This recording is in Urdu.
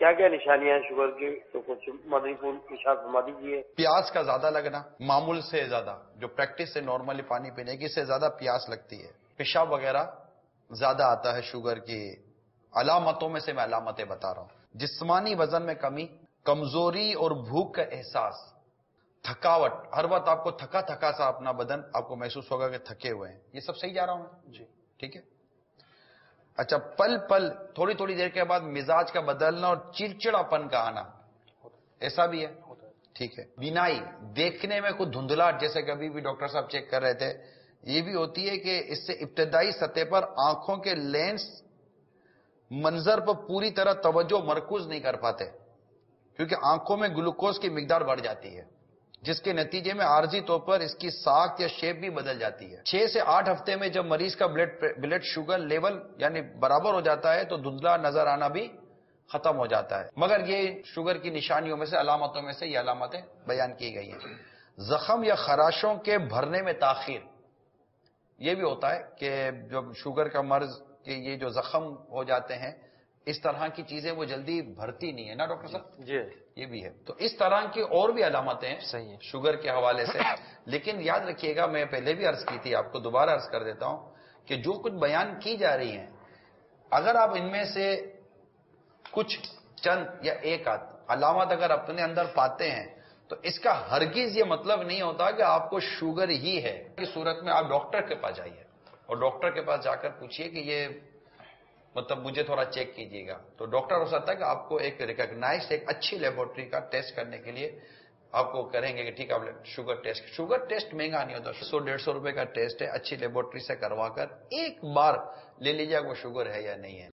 کیا کیا نشانیاں ہیں شوگر کی، تو کچھ مدنی پھول ارشاد فرما دیجیے۔ پیاس کا زیادہ لگنا، معمول سے زیادہ، جو پریکٹس سے نارملی پانی پینے کی سے زیادہ پیاس لگتی ہے، پیشاب وغیرہ زیادہ آتا ہے۔ شوگر کی علامتوں میں سے میں علامتیں بتا رہا ہوں: جسمانی وزن میں کمی، کمزوری اور بھوک کا احساس، تھکاوٹ، ہر وقت آپ کو تھکا تھکا سا اپنا بدن آپ کو محسوس ہوگا کہ تھکے ہوئے ہیں۔ یہ سب صحیح جا رہا ہوں میں؟ جی ٹھیک ہے۔ اچھا، پل پل تھوڑی تھوڑی دیر کے بعد مزاج کا بدلنا اور چڑچڑا پن کا آنا، ایسا بھی ہے؟ ٹھیک ہے۔ بینائی، دیکھنے میں کچھ دھندلاہٹ، جیسے کبھی بھی ڈاکٹر صاحب چیک کر رہے تھے، یہ بھی ہوتی ہے کہ اس سے ابتدائی سطح پر آنکھوں کے لینس منظر پر پوری طرح توجہ مرکوز نہیں کر پاتے، کیونکہ آنکھوں میں گلوکوز کی مقدار بڑھ جاتی ہے، جس کے نتیجے میں عارضی طور پر اس کی ساخت یا شیپ بھی بدل جاتی ہے۔ 6 سے 8 ہفتے میں جب مریض کا بلڈ شوگر لیول یعنی برابر ہو جاتا ہے تو دھندلا نظر آنا بھی ختم ہو جاتا ہے۔ مگر یہ شوگر کی نشانیوں میں سے، علامتوں میں سے یہ علامتیں بیان کی گئی ہیں۔ زخم یا خراشوں کے بھرنے میں تاخیر، یہ بھی ہوتا ہے کہ جب شوگر کا مرض کہ یہ جو زخم ہو جاتے ہیں، اس طرح کی چیزیں وہ جلدی بھرتی نہیں ہے نا ڈاکٹر صاحب؟ جی یہ بھی ہے۔ تو اس طرح کی اور بھی علامتیں ہیں صحیح ہے شوگر کے حوالے سے، لیکن یاد رکھیے گا، میں پہلے بھی عرض کی تھی، آپ کو دوبارہ عرض کر دیتا ہوں کہ جو کچھ بیان کی جا رہی ہیں، اگر آپ ان میں سے کچھ چند یا ایک آدھ علامت اگر اپنے اندر پاتے ہیں تو اس کا ہرگز یہ مطلب نہیں ہوتا کہ آپ کو شوگر ہی ہے۔ اس صورت میں آپ ڈاکٹر کے پاس جائیے اور ڈاکٹر کے پاس جا کر پوچھئے کہ یہ مطلب مجھے تھوڑا چیک کیجیے گا، تو ڈاکٹر ہو سکتا ہے کہ آپ کو ایک ریکگنائزڈ ایک اچھی لیبورٹری کا ٹیسٹ کرنے کے لیے آپ کو کریں گے کہ ٹھیک ہے شوگر ٹیسٹ مہنگا نہیں ہوتا، 100-150 روپے کا ٹیسٹ ہے، اچھی لیبورٹری سے کروا کر ایک بار لے لیجیے وہ شوگر ہے یا نہیں ہے۔